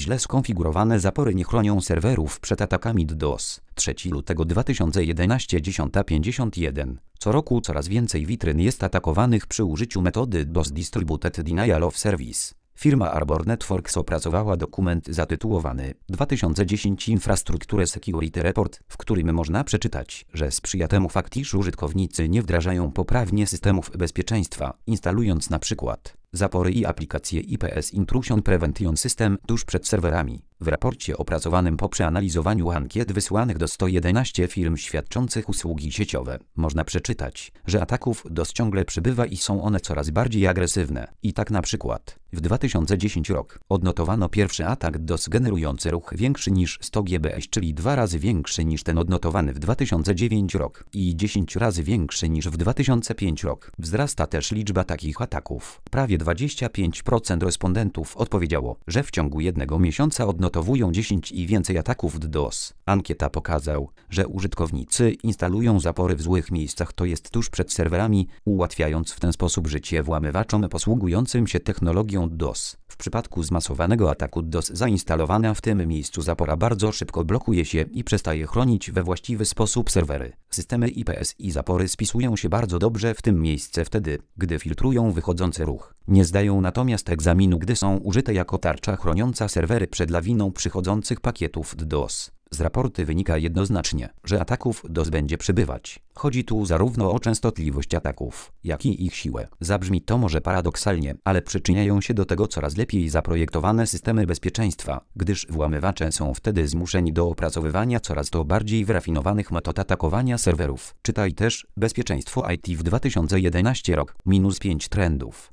źle skonfigurowane zapory nie chronią serwerów przed atakami DDoS. 3 lutego 2011 10:51. Co roku coraz więcej witryn jest atakowanych przy użyciu metody DDoS Distributed Denial of Service. Firma Arbor Networks opracowała dokument zatytułowany 2010 Infrastructure Security Report, w którym można przeczytać, że sprzyja temu fakt, iż użytkownicy nie wdrażają poprawnie systemów bezpieczeństwa, instalując na przykład zapory i aplikacje IPS Intrusion Prevention System tuż przed serwerami. W raporcie opracowanym po przeanalizowaniu ankiet wysłanych do 111 firm świadczących usługi sieciowe, można przeczytać, że ataków DDoS ciągle przybywa i są one coraz bardziej agresywne. I tak na przykład w 2010 rok odnotowano pierwszy atak DDoS generujący ruch większy niż 100 GBS, czyli 2 razy większy niż ten odnotowany w 2009 rok i 10 razy większy niż w 2005 rok. Wzrasta też liczba takich ataków. Prawie 25% respondentów odpowiedziało, że w ciągu jednego miesiąca odnotowują 10 i więcej ataków DDoS. Ankieta pokazała, że użytkownicy instalują zapory w złych miejscach, to jest tuż przed serwerami, ułatwiając w ten sposób życie włamywaczom posługującym się technologią DDoS. W przypadku zmasowanego ataku DDoS zainstalowana w tym miejscu zapora bardzo szybko blokuje się i przestaje chronić we właściwy sposób serwery. Systemy IPS i zapory spisują się bardzo dobrze w tym miejscu wtedy, gdy filtrują wychodzący ruch. Nie zdają natomiast egzaminu, gdy są użyte jako tarcza chroniąca serwery przed lawiną przychodzących pakietów DDoS. Z raportu wynika jednoznacznie, że ataków DDoS będzie przybywać. Chodzi tu zarówno o częstotliwość ataków, jak i ich siłę. Zabrzmi to może paradoksalnie, ale przyczyniają się do tego coraz lepiej zaprojektowane systemy bezpieczeństwa, gdyż włamywacze są wtedy zmuszeni do opracowywania coraz to bardziej wyrafinowanych metod atakowania serwerów. Czytaj też Bezpieczeństwo IT w 2011 rok, -5 trendów.